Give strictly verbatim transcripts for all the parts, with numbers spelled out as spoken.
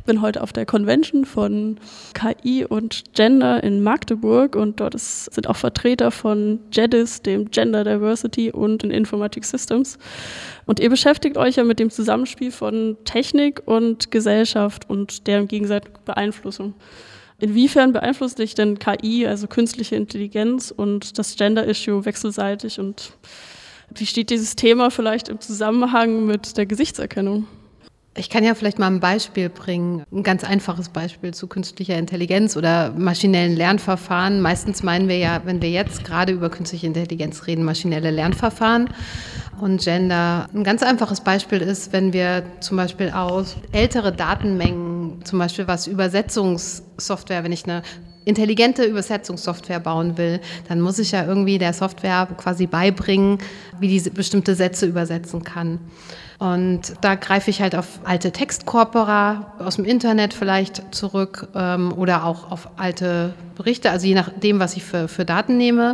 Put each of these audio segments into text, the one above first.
bin heute auf der Convention von K I und Gender in Magdeburg und dort ist, sind auch Vertreter von GEDIS, dem Gender Diversity und in Informatic Systems. Und ihr beschäftigt euch ja mit dem Zusammenspiel von Technik und Gesellschaft und deren gegenseitige Beeinflussung. Inwiefern beeinflusst dich denn K I, also künstliche Intelligenz und das Gender-Issue wechselseitig und wie steht dieses Thema vielleicht im Zusammenhang mit der Gesichtserkennung? Ich kann ja vielleicht mal ein Beispiel bringen, ein ganz einfaches Beispiel zu künstlicher Intelligenz oder maschinellen Lernverfahren. Meistens meinen wir ja, wenn wir jetzt gerade über künstliche Intelligenz reden, maschinelle Lernverfahren und Gender. Ein ganz einfaches Beispiel ist, wenn wir zum Beispiel aus ältere Datenmengen, zum Beispiel was Übersetzungssoftware, wenn ich eine intelligente Übersetzungssoftware bauen will, dann muss ich ja irgendwie der Software quasi beibringen, wie diese bestimmte Sätze übersetzen kann. Und da greife ich halt auf alte Textkorpora aus dem Internet vielleicht zurück ähm, oder auch auf alte Berichte, also je nachdem, was ich für, für Daten nehme.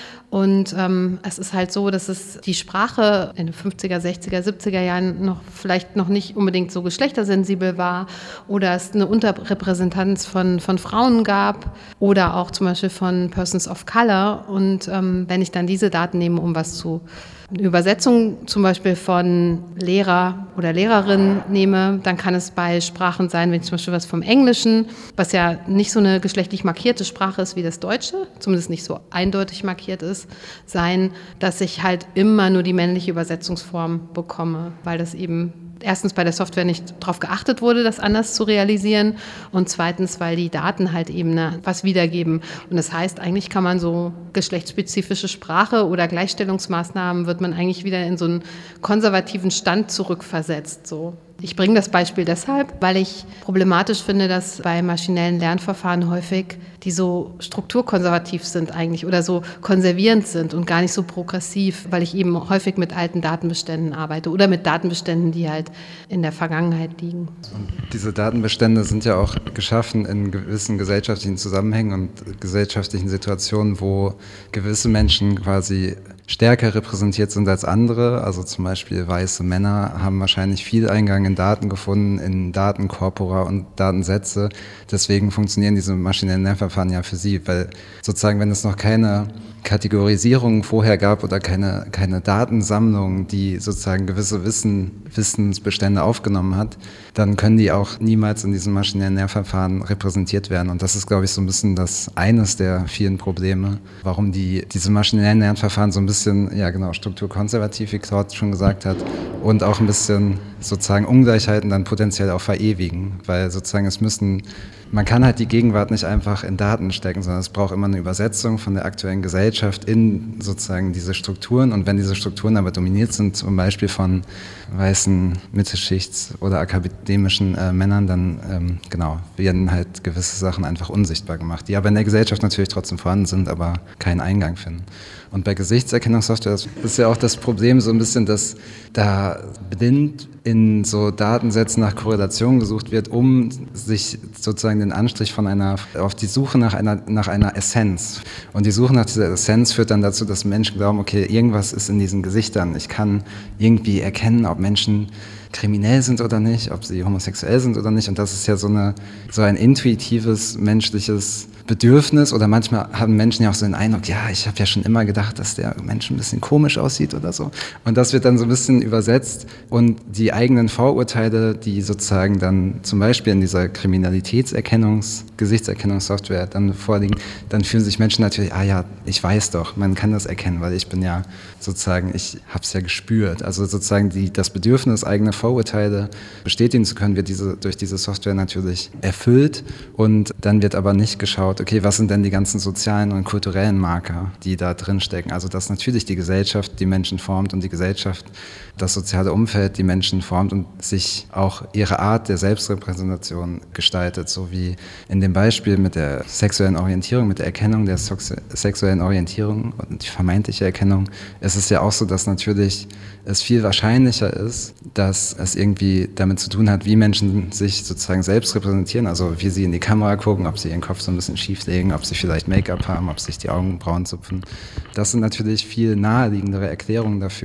Und ähm, es ist halt so, dass es die Sprache in den fünfziger, sechziger, siebziger Jahren noch vielleicht noch nicht unbedingt so geschlechtersensibel war oder es eine Unterrepräsentanz von, von Frauen gab oder auch zum Beispiel von Persons of Color. Und ähm, wenn ich dann diese Daten nehme, um was zu eine Übersetzung zum Beispiel von Lehrer oder Lehrerin nehme, dann kann es bei Sprachen sein, wenn ich zum Beispiel was vom Englischen, was ja nicht so eine geschlechtlich markierte Sprache ist wie das Deutsche, zumindest nicht so eindeutig markiert ist, sein, dass ich halt immer nur die männliche Übersetzungsform bekomme, weil das eben erstens bei der Software nicht darauf geachtet wurde, das anders zu realisieren und zweitens, weil die Daten halt eben ne, was wiedergeben. Und das heißt, eigentlich kann man so geschlechtsspezifische Sprache oder Gleichstellungsmaßnahmen wird man eigentlich wieder in so einen konservativen Stand zurückversetzt, so. Ich bringe das Beispiel deshalb, weil ich problematisch finde, dass bei maschinellen Lernverfahren häufig die so strukturkonservativ sind eigentlich oder so konservierend sind und gar nicht so progressiv, weil ich eben häufig mit alten Datenbeständen arbeite oder mit Datenbeständen, die halt in der Vergangenheit liegen. Und diese Datenbestände sind ja auch geschaffen in gewissen gesellschaftlichen Zusammenhängen und gesellschaftlichen Situationen, wo gewisse Menschen quasi stärker repräsentiert sind als andere. Also zum Beispiel weiße Männer haben wahrscheinlich viel Eingang in Daten gefunden, in Datenkorpora und Datensätze. Deswegen funktionieren diese maschinellen Lernverfahren ja für sie, weil sozusagen, wenn es noch keine Kategorisierung vorher gab oder keine, keine Datensammlung, die sozusagen gewisse Wissen, Wissensbestände aufgenommen hat, dann können die auch niemals in diesen maschinellen Lernverfahren repräsentiert werden. Und das ist, glaube ich, so ein bisschen das eines der vielen Probleme, warum die, diese maschinellen Lernverfahren so ein bisschen, ja genau, strukturkonservativ, wie Claude schon gesagt hat, und auch ein bisschen sozusagen Ungleichheiten dann potenziell auch verewigen, weil sozusagen es müssen, man kann halt die Gegenwart nicht einfach in Daten stecken, sondern es braucht immer eine Übersetzung von der aktuellen Gesellschaft in sozusagen diese Strukturen und wenn diese Strukturen aber dominiert sind, zum Beispiel von weißen Mittelschichts- oder akademischen äh, Männern, dann ähm, genau, werden halt gewisse Sachen einfach unsichtbar gemacht, die aber in der Gesellschaft natürlich trotzdem vorhanden sind, aber keinen Eingang finden. Und bei Gesichtserkennungssoftware ist ja auch das Problem so ein bisschen, dass da blind in so Datensätzen nach Korrelation gesucht wird, um sich sozusagen den Anstrich von einer, auf die Suche nach einer, nach einer Essenz. Und die Suche nach dieser Essenz führt dann dazu, dass Menschen glauben, okay, irgendwas ist in diesen Gesichtern. Ich kann irgendwie erkennen, ob Menschen kriminell sind oder nicht, ob sie homosexuell sind oder nicht. Und das ist ja so, eine, so ein intuitives, menschliches Bedürfnis oder manchmal haben Menschen ja auch so den Eindruck, ja, ich habe ja schon immer gedacht, dass der Mensch ein bisschen komisch aussieht oder so. Und das wird dann so ein bisschen übersetzt und die eigenen Vorurteile, die sozusagen dann zum Beispiel in dieser Kriminalitätserkennungs-, Gesichtserkennungssoftware dann vorliegen, dann fühlen sich Menschen natürlich, ah ja, ich weiß doch, man kann das erkennen, weil ich bin ja sozusagen, ich habe es ja gespürt. Also sozusagen die, das Bedürfnis, eigene Vorurteile bestätigen zu können, wird diese, durch diese Software natürlich erfüllt und dann wird aber nicht geschaut, okay, was sind denn die ganzen sozialen und kulturellen Marker, die da drin stecken? Also dass natürlich die Gesellschaft die Menschen formt und die Gesellschaft das soziale Umfeld die Menschen formt und sich auch ihre Art der Selbstrepräsentation gestaltet, so wie in dem Beispiel mit der sexuellen Orientierung, mit der Erkennung der sexuellen Orientierung und die vermeintliche Erkennung. Es ist ja auch so, dass natürlich es viel wahrscheinlicher ist, dass es irgendwie damit zu tun hat, wie Menschen sich sozusagen selbst repräsentieren, also wie sie in die Kamera gucken, ob sie ihren Kopf so ein bisschen schief legen, ob sie vielleicht Make-up haben, ob sich die Augenbrauen zupfen. Das sind natürlich viel naheliegendere Erklärungen dafür,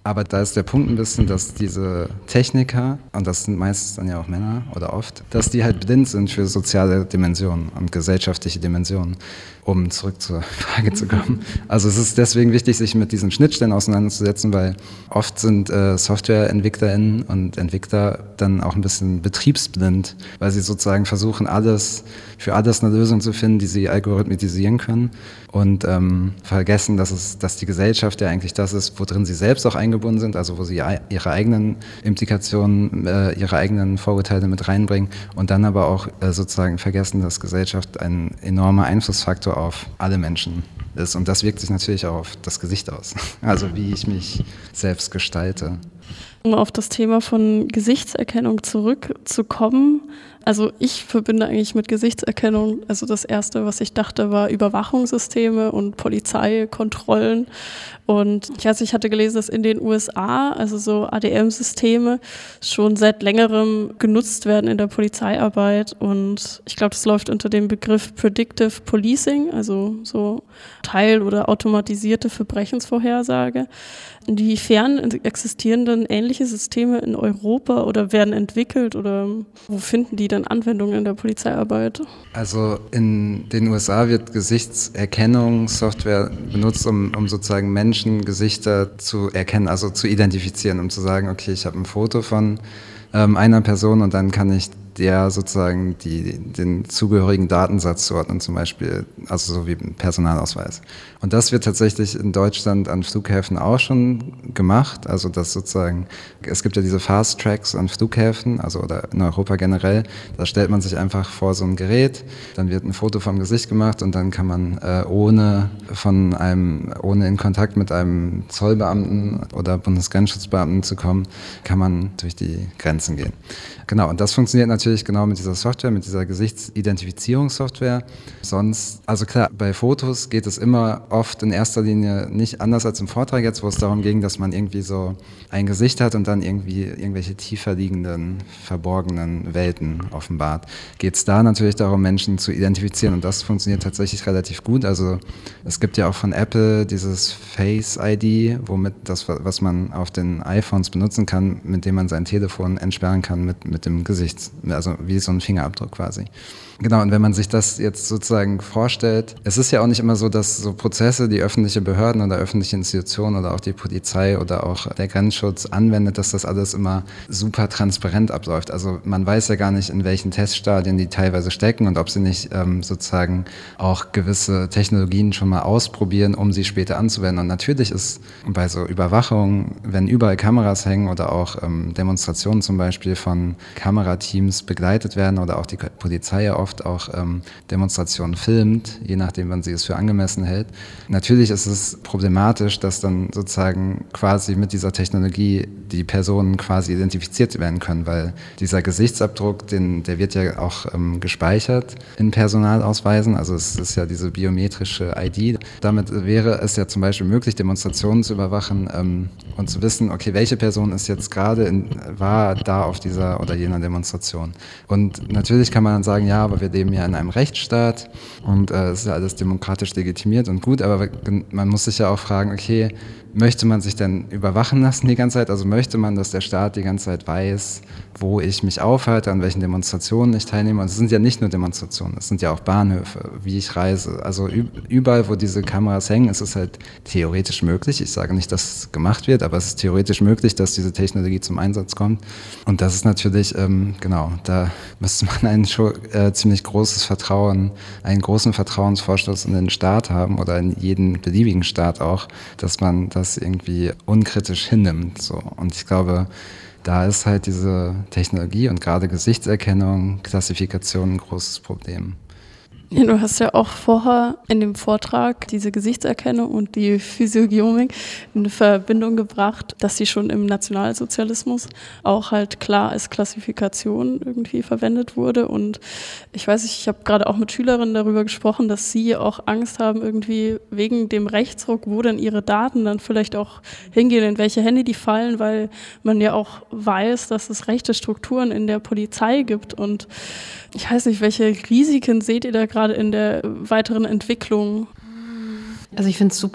Aber da ist der Punkt ein bisschen, dass diese Techniker, und das sind meistens dann ja auch Männer oder oft, dass die halt blind sind für soziale Dimensionen und gesellschaftliche Dimensionen, um zurück zur Frage zu kommen. Also es ist deswegen wichtig, sich mit diesen Schnittstellen auseinanderzusetzen, weil oft sind äh, SoftwareentwicklerInnen und Entwickler dann auch ein bisschen betriebsblind, weil sie sozusagen versuchen, alles für alles eine Lösung zu finden, die sie algorithmisieren können und ähm, vergessen, dass es, dass die Gesellschaft ja eigentlich das ist, worin sie selbst auch eingebunden sind, also wo sie ihre eigenen Implikationen, äh, ihre eigenen Vorurteile mit reinbringen und dann aber auch äh, sozusagen vergessen, dass Gesellschaft ein enormer Einflussfaktor auf alle Menschen ist und das wirkt sich natürlich auch auf das Gesicht aus, also wie ich mich selbst gestalte. Um auf das Thema von Gesichtserkennung zurückzukommen, also ich verbinde eigentlich mit Gesichtserkennung, also das Erste, was ich dachte, war Überwachungssysteme und Polizeikontrollen. Und ich weiß, ich hatte gelesen, dass in den U S A, also so A D M-Systeme, schon seit längerem genutzt werden in der Polizeiarbeit. Und ich glaube, das läuft unter dem Begriff Predictive Policing, also so teil- oder automatisierte Verbrechensvorhersage. Inwiefern existieren denn ähnliche Systeme in Europa oder werden entwickelt oder wo finden die denn Anwendung in der Polizeiarbeit? Also in den U S A wird Gesichtserkennungssoftware benutzt, um, um sozusagen Menschengesichter zu erkennen, also zu identifizieren, um zu sagen, okay, ich habe ein Foto von ähm, einer Person und dann kann ich der sozusagen die, den zugehörigen Datensatz zuordnen, zum Beispiel, also so wie ein Personalausweis. Und das wird tatsächlich in Deutschland an Flughäfen auch schon gemacht, also das sozusagen, es gibt ja diese Fast Tracks an Flughäfen, also oder in Europa generell, da stellt man sich einfach vor so ein Gerät, dann wird ein Foto vom Gesicht gemacht und dann kann man äh, ohne von einem, ohne in Kontakt mit einem Zollbeamten oder Bundesgrenzschutzbeamten zu kommen, kann man durch die Grenzen gehen. Genau, und das funktioniert natürlich genau mit dieser Software, mit dieser Gesichtsidentifizierungssoftware. Sonst, also klar, bei Fotos geht es immer oft in erster Linie nicht anders als im Vortrag jetzt, wo es darum ging, dass man irgendwie so ein Gesicht hat und dann irgendwie irgendwelche tiefer liegenden, verborgenen Welten offenbart. Geht es da natürlich darum, Menschen zu identifizieren und das funktioniert tatsächlich relativ gut. Also es gibt ja auch von Apple dieses Face I D, womit das, was man auf den iPhones benutzen kann, mit dem man sein Telefon entsperren kann mit, mit dem Gesicht, also wie so ein Fingerabdruck quasi. Genau, und wenn man sich das jetzt sozusagen vorstellt, es ist ja auch nicht immer so, dass so Prozesse, die öffentliche Behörden oder öffentliche Institutionen oder auch die Polizei oder auch der Grenzschutz anwendet, dass das alles immer super transparent abläuft. Also man weiß ja gar nicht, in welchen Teststadien die teilweise stecken und ob sie nicht ähm, sozusagen auch gewisse Technologien schon mal ausprobieren, um sie später anzuwenden. Und natürlich ist bei so Überwachung, wenn überall Kameras hängen oder auch ähm, Demonstrationen zum Beispiel von Kamerateams begleitet werden oder auch die Polizei ja oft auch ähm, Demonstrationen filmt, je nachdem, wann sie es für angemessen hält. Natürlich ist es problematisch, dass dann sozusagen quasi mit dieser Technologie die Personen quasi identifiziert werden können, weil dieser Gesichtsabdruck, den, der wird ja auch ähm, gespeichert in Personalausweisen, also es ist ja diese biometrische I D. Damit wäre es ja zum Beispiel möglich, Demonstrationen zu überwachen ähm, und zu wissen, okay, welche Person ist jetzt gerade, in, war da auf dieser oder jener Demonstration. Und natürlich kann man dann sagen, ja, aber wir leben ja in einem Rechtsstaat und äh, es ist ja alles demokratisch legitimiert und gut, aber man muss sich ja auch fragen, okay, möchte man sich denn überwachen lassen die ganze Zeit? Also möchte man, dass der Staat die ganze Zeit weiß, wo ich mich aufhalte, an welchen Demonstrationen ich teilnehme? Und es sind ja nicht nur Demonstrationen, es sind ja auch Bahnhöfe, wie ich reise. Also überall, wo diese Kameras hängen, ist es halt theoretisch möglich. Ich sage nicht, dass es gemacht wird, aber es ist theoretisch möglich, dass diese Technologie zum Einsatz kommt. Und das ist natürlich, ähm, genau, da müsste man ein schon, äh, ziemlich großes Vertrauen, einen großen Vertrauensvorschuss in den Staat haben oder in jeden beliebigen Staat auch, dass man das irgendwie unkritisch hinnimmt. So. Und ich glaube, da ist halt diese Technologie und gerade Gesichtserkennung, Klassifikation ein großes Problem. Ja, du hast ja auch vorher in dem Vortrag diese Gesichtserkennung und die Physiognomik in Verbindung gebracht, dass sie schon im Nationalsozialismus auch halt klar als Klassifikation irgendwie verwendet wurde. Und ich weiß nicht, ich habe gerade auch mit Schülerinnen darüber gesprochen, dass sie auch Angst haben, irgendwie wegen dem Rechtsruck, wo dann ihre Daten dann vielleicht auch hingehen, in welche Hände die fallen, weil man ja auch weiß, dass es rechte Strukturen in der Polizei gibt. Und ich weiß nicht, welche Risiken seht ihr da gerade in der weiteren Entwicklung? Also ich finde es super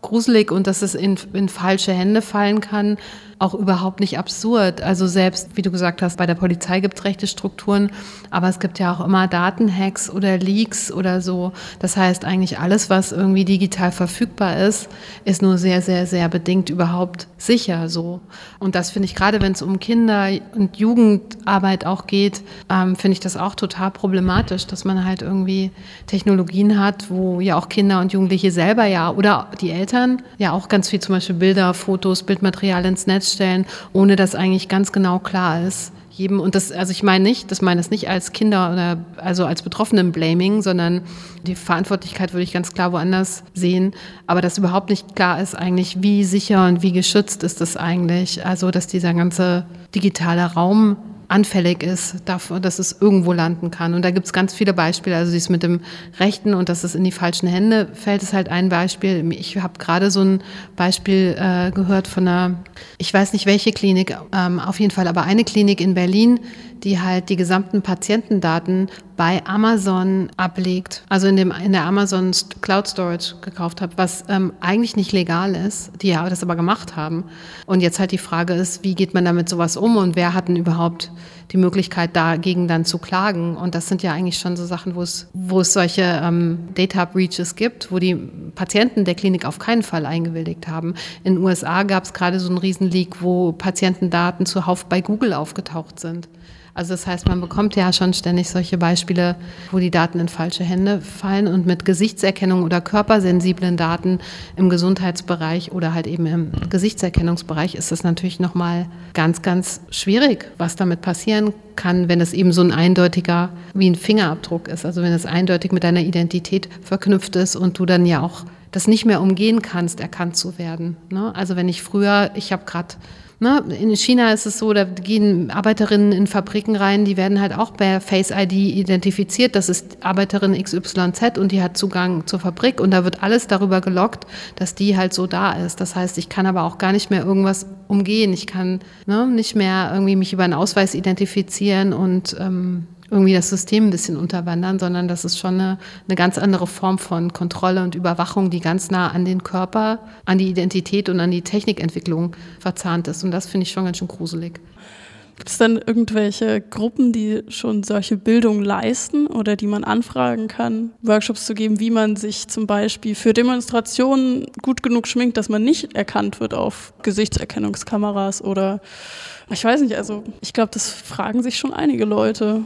gruselig und dass es in, in falsche Hände fallen kann, auch überhaupt nicht absurd. Also selbst, wie du gesagt hast, bei der Polizei gibt es rechte Strukturen, aber es gibt ja auch immer Datenhacks oder Leaks oder so. Das heißt, eigentlich alles, was irgendwie digital verfügbar ist, ist nur sehr, sehr, sehr bedingt überhaupt sicher so. Und das finde ich, gerade wenn es um Kinder- und Jugendarbeit auch geht, ähm, finde ich das auch total problematisch, dass man halt irgendwie Technologien hat, wo ja auch Kinder und Jugendliche selber ja oder die Eltern ja auch ganz viel zum Beispiel Bilder, Fotos, Bildmaterial ins Netz stellen, ohne dass eigentlich ganz genau klar ist, jedem, und das, also ich meine nicht, das meine es nicht als Kinder oder also als Betroffenen-Blaming, sondern die Verantwortlichkeit würde ich ganz klar woanders sehen, aber dass überhaupt nicht klar ist eigentlich, wie sicher und wie geschützt ist das eigentlich, also dass dieser ganze digitale Raum anfällig ist dafür, dass es irgendwo landen kann. Und da gibt es ganz viele Beispiele. Also dies mit dem Rechten und dass es in die falschen Hände fällt, ist halt ein Beispiel. Ich habe gerade so ein Beispiel äh, gehört von einer, ich weiß nicht welche Klinik, ähm, auf jeden Fall aber eine Klinik in Berlin, die halt die gesamten Patientendaten bei Amazon ablegt, also in dem in der Amazon Cloud Storage gekauft hat, was ähm, eigentlich nicht legal ist, die ja das aber gemacht haben. Und jetzt halt die Frage ist, wie geht man damit sowas um und wer hat denn überhaupt die Möglichkeit, dagegen dann zu klagen? Und das sind ja eigentlich schon so Sachen, wo es, wo es solche ähm, Data Breaches gibt, wo die Patienten der Klinik auf keinen Fall eingewilligt haben. In den U S A gab es gerade so einen Riesenleak, wo Patientendaten zuhauf bei Google aufgetaucht sind. Also das heißt, man bekommt ja schon ständig solche Beispiele, wo die Daten in falsche Hände fallen und mit Gesichtserkennung oder körpersensiblen Daten im Gesundheitsbereich oder halt eben im Gesichtserkennungsbereich ist es natürlich nochmal ganz, ganz schwierig, was damit passieren kann, wenn es eben so ein eindeutiger, wie ein Fingerabdruck ist. Also wenn es eindeutig mit deiner Identität verknüpft ist und du dann ja auch das nicht mehr umgehen kannst, erkannt zu werden. Ne? Also wenn ich früher, ich habe gerade Ne, in China ist es so, da gehen Arbeiterinnen in Fabriken rein, die werden halt auch per Face I D identifiziert. Das ist Arbeiterin X Y Z und die hat Zugang zur Fabrik und da wird alles darüber geloggt, dass die halt so da ist. Das heißt, ich kann aber auch gar nicht mehr irgendwas umgehen. Ich kann ne, nicht mehr irgendwie mich über einen Ausweis identifizieren und ähm, irgendwie das System ein bisschen unterwandern, sondern das ist schon eine, eine ganz andere Form von Kontrolle und Überwachung, die ganz nah an den Körper, an die Identität und an die Technikentwicklung verzahnt ist. Und das finde ich schon ganz schön gruselig. Gibt es denn irgendwelche Gruppen, die schon solche Bildung leisten oder die man anfragen kann, Workshops zu geben, wie man sich zum Beispiel für Demonstrationen gut genug schminkt, dass man nicht erkannt wird auf Gesichtserkennungskameras oder ich weiß nicht, also ich glaube, das fragen sich schon einige Leute.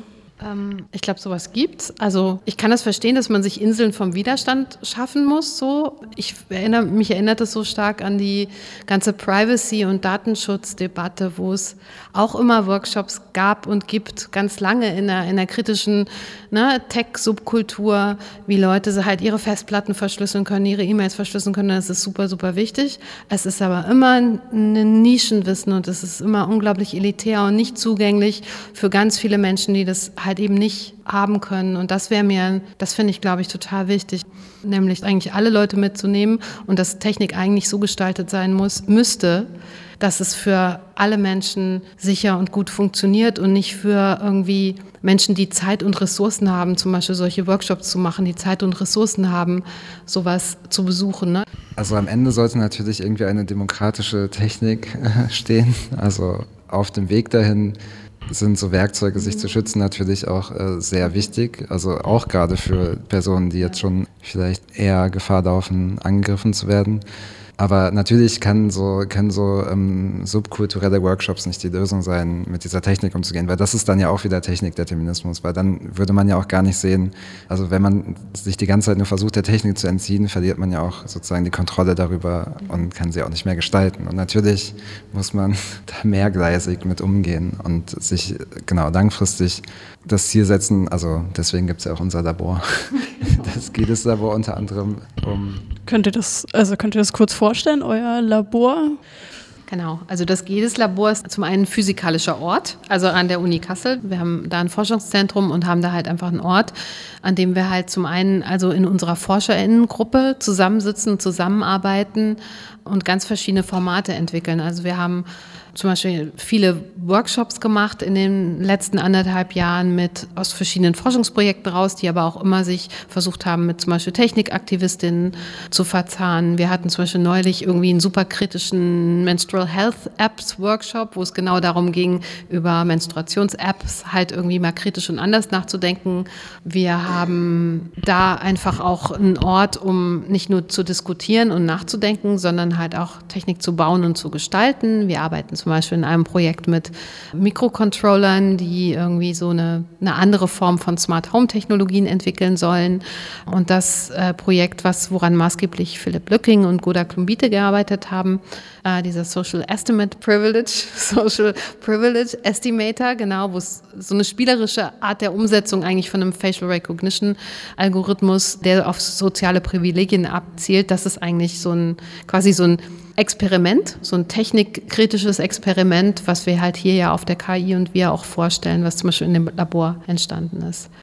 Ich glaube, sowas gibt's. Also ich kann das verstehen, dass man sich Inseln vom Widerstand schaffen muss. So, ich erinnere, mich erinnert es so stark an die ganze Privacy- und Datenschutzdebatte, wo es auch immer Workshops gab und gibt, ganz lange in der, in der kritischen ne, Tech-Subkultur, wie Leute halt ihre Festplatten verschlüsseln können, ihre E-Mails verschlüsseln können. Das ist super, super wichtig. Es ist aber immer ein Nischenwissen und es ist immer unglaublich elitär und nicht zugänglich für ganz viele Menschen, die das halt eben nicht haben können. Und das wäre mir, das finde ich, glaube ich, total wichtig, nämlich eigentlich alle Leute mitzunehmen und dass Technik eigentlich so gestaltet sein muss, müsste, dass es für alle Menschen sicher und gut funktioniert und nicht für irgendwie Menschen, die Zeit und Ressourcen haben, zum Beispiel solche Workshops zu machen, die Zeit und Ressourcen haben, sowas zu besuchen. Ne? Also am Ende sollte natürlich irgendwie eine demokratische Technik äh, stehen. Also auf dem Weg dahin sind so Werkzeuge, sich zu schützen, natürlich auch äh, sehr wichtig. Also auch gerade für Personen, die jetzt schon vielleicht eher Gefahr laufen, angegriffen zu werden. Aber natürlich kann so, können so ähm, subkulturelle Workshops nicht die Lösung sein, mit dieser Technik umzugehen, weil das ist dann ja auch wieder Technikdeterminismus, weil dann würde man ja auch gar nicht sehen, also wenn man sich die ganze Zeit nur versucht, der Technik zu entziehen, verliert man ja auch sozusagen die Kontrolle darüber und kann sie auch nicht mehr gestalten. Und natürlich muss man da mehrgleisig mit umgehen und sich genau langfristig das Ziel setzen, also deswegen gibt es ja auch unser Labor, das GEDIS-Labor unter anderem. Um könnt ihr das, also könnt ihr das kurz vorstellen, euer Labor? Genau, also das GEDIS-Labor ist zum einen ein physikalischer Ort, also an der Uni Kassel. Wir haben da ein Forschungszentrum und haben da halt einfach einen Ort, an dem wir halt zum einen also in unserer ForscherInnengruppe zusammensitzen, zusammenarbeiten und ganz verschiedene Formate entwickeln. Also wir haben zum Beispiel viele Workshops gemacht in den letzten anderthalb Jahren mit aus verschiedenen Forschungsprojekten raus, die aber auch immer sich versucht haben, mit zum Beispiel Technikaktivistinnen zu verzahnen. Wir hatten zum Beispiel neulich irgendwie einen super kritischen Menstrual Health Apps Workshop, wo es genau darum ging, über Menstruations-Apps halt irgendwie mal kritisch und anders nachzudenken. Wir haben da einfach auch einen Ort, um nicht nur zu diskutieren und nachzudenken, sondern halt auch Technik zu bauen und zu gestalten. Wir arbeiten zum Beispiel in einem Projekt mit Mikrocontrollern, die irgendwie so eine, eine andere Form von Smart Home Technologien entwickeln sollen. Und das äh, Projekt, was woran maßgeblich Philipp Lücking und Goda Klumbite gearbeitet haben, äh, dieser Social Estimate Privilege, Social Privilege Estimator, genau, wo es so eine spielerische Art der Umsetzung eigentlich von einem Facial Recognition Algorithmus, der auf soziale Privilegien abzielt, das ist eigentlich so ein, quasi so ein Experiment, so ein technikkritisches Experiment, was wir halt hier ja auf der K I und wir auch vorstellen, was zum Beispiel in dem Labor entstanden ist.